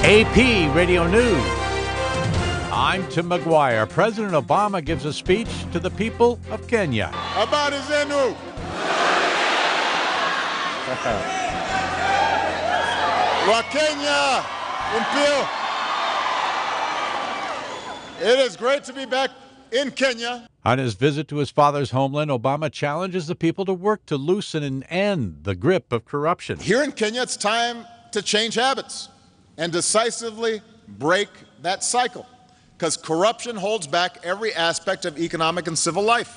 AP Radio News. I'm Tim McGuire. President Obama gives a speech to the people of Kenya. Habari zenu. Wa Kenya Impio. It is great to be back in Kenya. On his visit to his father's homeland, Obama challenges the people to work to loosen and end the grip of corruption. Here in Kenya, it's time to change habits and decisively break that cycle, because corruption holds back every aspect of economic and civil life.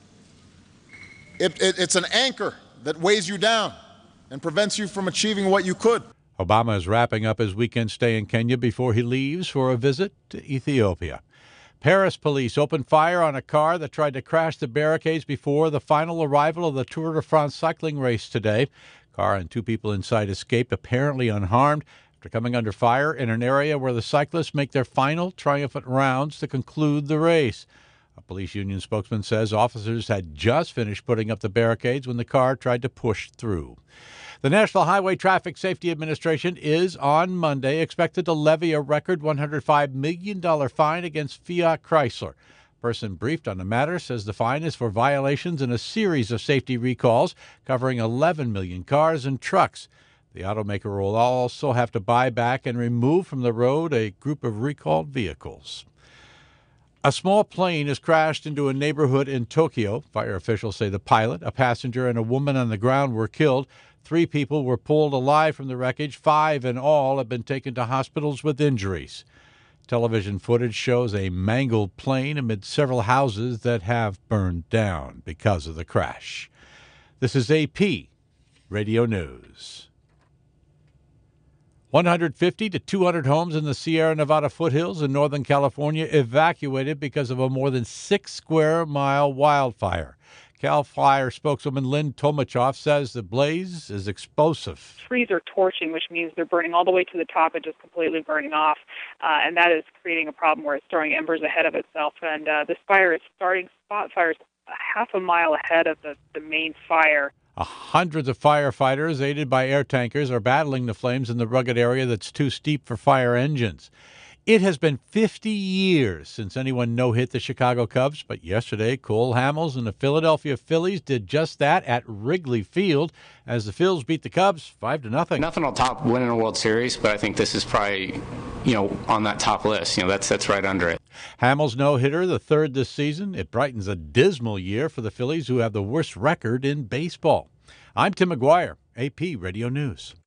It's an anchor that weighs you down and prevents you from achieving what you could. Obama is wrapping up his weekend stay in Kenya before he leaves for a visit to Ethiopia. Paris police opened fire on a car that tried to crash the barricades before the final arrival of the Tour de France cycling race today. Car and two people inside escaped, apparently unharmed, after coming under fire in an area where the cyclists make their final triumphant rounds to conclude the race. A police union spokesman says officers had just finished putting up the barricades when the car tried to push through. The National Highway Traffic Safety Administration is, on Monday, expected to levy a record $105 million fine against Fiat Chrysler. A person briefed on the matter says the fine is for violations in a series of safety recalls covering 11 million cars and trucks. The automaker will also have to buy back and remove from the road a group of recalled vehicles. A small plane has crashed into a neighborhood in Tokyo. Fire officials say the pilot, a passenger, and a woman on the ground were killed. 3 people were pulled alive from the wreckage. 5 in all have been taken to hospitals with injuries. Television footage shows a mangled plane amid several houses that have burned down because of the crash. This is AP Radio News. 150 to 200 homes in the Sierra Nevada foothills in Northern California evacuated because of a more than 6-square-mile wildfire. CAL FIRE spokeswoman Lynn Tomachoff says the blaze is explosive. Trees are torching, which means they're burning all the way to the top and just completely burning off. And that is creating a problem where it's throwing embers ahead of itself. And this fire is starting spot fires half a mile ahead of the main fire. Hundreds of firefighters, aided by air tankers, are battling the flames in the rugged area that's too steep for fire engines. It has been 50 years since anyone no-hit the Chicago Cubs, but yesterday Cole Hamels and the Philadelphia Phillies did just that at Wrigley Field as the Phils beat the Cubs 5-0. Nothing will top winning a World Series, but I think this is probably, on that top list. That's right under it. Hamels no-hitter, the third this season. It brightens a dismal year for the Phillies, who have the worst record in baseball. I'm Tim McGuire, AP Radio News.